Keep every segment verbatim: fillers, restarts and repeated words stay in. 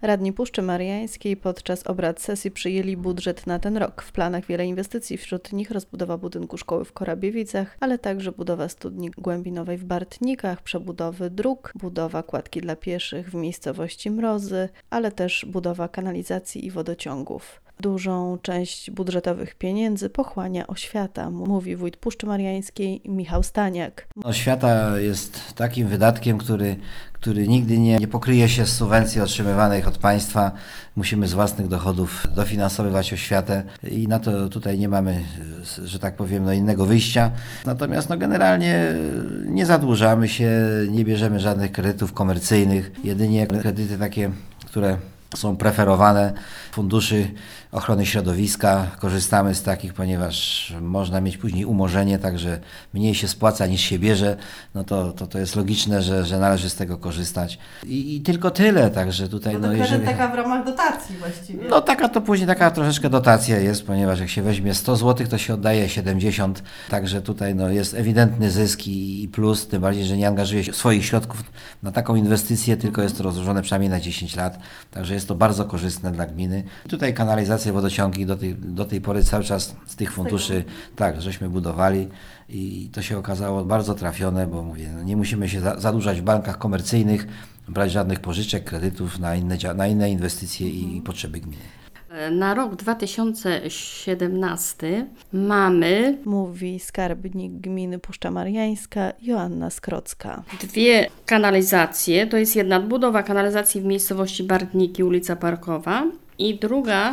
Radni Puszczy Mariańskiej podczas obrad sesji przyjęli budżet na ten rok. W planach wiele inwestycji, wśród nich rozbudowa budynku szkoły w Korabiewicach, ale także budowa studni głębinowej w Bartnikach, przebudowy dróg, budowa kładki dla pieszych w miejscowości Mrozy, ale też budowa kanalizacji i wodociągów. Dużą część budżetowych pieniędzy pochłania oświata, mówi wójt Puszczy Mariańskiej Michał Staniak. Oświata jest takim wydatkiem, który, który nigdy nie, nie pokryje się z subwencji otrzymywanych od państwa. Musimy z własnych dochodów dofinansowywać oświatę i na to tutaj nie mamy, że tak powiem, no innego wyjścia. Natomiast no generalnie nie zadłużamy się, nie bierzemy żadnych kredytów komercyjnych, jedynie kredyty takie, które są preferowane funduszy ochrony środowiska. Korzystamy z takich, ponieważ można mieć później umorzenie, także mniej się spłaca niż się bierze. No to, to, to jest logiczne, że, że należy z tego korzystać. I, i tylko tyle, także tutaj... No to no, jeżeli... taka w ramach dotacji właściwie. No taka to później taka troszeczkę dotacja jest, ponieważ jak się weźmie sto złotych, to się oddaje siedemdziesiąt. Także tutaj no, jest ewidentny zysk i, i plus, tym bardziej, że nie angażuje się swoich środków na taką inwestycję, tylko jest to rozłożone przynajmniej na dziesięć lat. Także jest to bardzo korzystne dla gminy. I tutaj kanalizacje, wodociągi do tej, do tej pory cały czas z tych funduszy tak, żeśmy budowali i to się okazało bardzo trafione, bo mówię, no nie musimy się za, zadłużać w bankach komercyjnych, brać żadnych pożyczek, kredytów na inne, na inne inwestycje i potrzeby gminy. Na rok dwa tysiące siedemnasty mamy, mówi skarbnik gminy Puszcza Mariańska Joanna Skrocka. Dwie kanalizacje, to jest jedna budowa kanalizacji w miejscowości Bartniki, ulica Parkowa i druga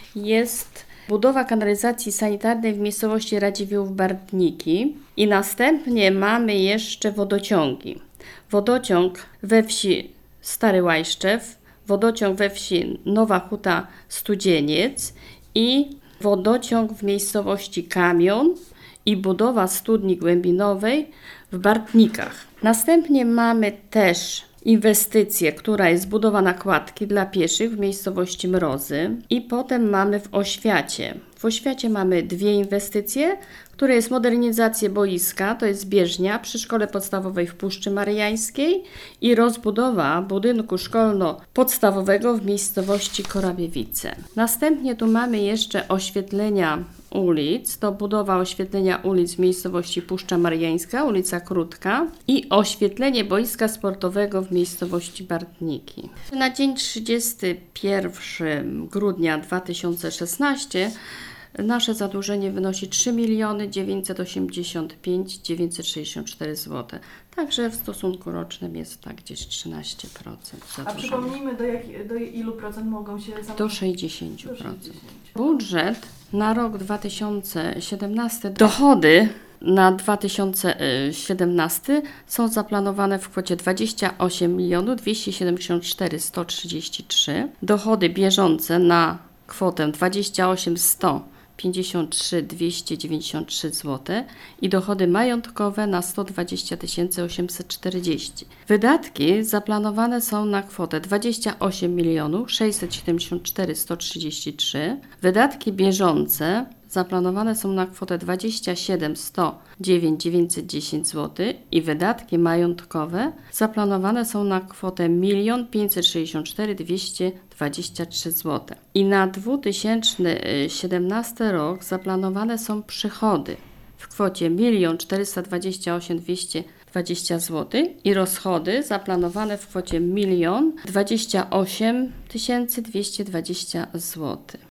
jest budowa kanalizacji sanitarnej w miejscowości Radziwiłł Bartniki i następnie mamy jeszcze wodociągi. Wodociąg we wsi Stary Łajszczew, wodociąg we wsi Nowa Huta Studzieniec i wodociąg w miejscowości Kamion i budowa studni głębinowej w Bartnikach. Następnie mamy też inwestycję, która jest budowa nakładki dla pieszych w miejscowości Mrozy i potem mamy w oświacie. W oświacie mamy dwie inwestycje, które jest modernizacja boiska, to jest bieżnia przy szkole podstawowej w Puszczy Mariańskiej i rozbudowa budynku szkolno-podstawowego w miejscowości Korabiewice. Następnie tu mamy jeszcze oświetlenia ulic, to budowa oświetlenia ulic w miejscowości Puszcza Mariańska, ulica Krótka i oświetlenie boiska sportowego w miejscowości Bartniki. Na dzień trzydziestego pierwszego grudnia dwa tysiące szesnastego nasze zadłużenie wynosi trzy miliony dziewięćset osiemdziesiąt pięć tysięcy dziewięćset sześćdziesiąt cztery złote. Także w stosunku rocznym jest tak gdzieś trzynaście procent zadłużenia. A przypomnijmy, do, jak, do ilu procent mogą się zadłużyć? Do sześćdziesiąt procent. Budżet na rok dwa tysiące siedemnasty, dochody na dwa tysiące siedemnasty są zaplanowane w kwocie dwadzieścia osiem milionów dwieście siedemdziesiąt cztery tysiące sto trzydzieści trzy. Dochody bieżące na kwotę dwadzieścia osiem tysięcy sto pięćdziesiąt trzy tysiące dwieście dziewięćdziesiąt trzy złote i dochody majątkowe na sto dwadzieścia tysięcy osiemset czterdzieści. Wydatki zaplanowane są na kwotę dwadzieścia osiem milionów sześćset siedemdziesiąt cztery tysiące sto trzydzieści trzy. Wydatki bieżące zaplanowane są na kwotę dwadzieścia siedem milionów sto dziewięć tysięcy dziewięćset dziesięć złotych i wydatki majątkowe zaplanowane są na kwotę milion pięćset sześćdziesiąt cztery tysiące dwieście dwadzieścia trzy złote. I na dwa tysiące siedemnasty rok zaplanowane są przychody w kwocie milion czterysta dwadzieścia osiem tysięcy dwieście dwadzieścia złotych i rozchody zaplanowane w kwocie milion dwadzieścia osiem tysięcy dwieście dwadzieścia złotych.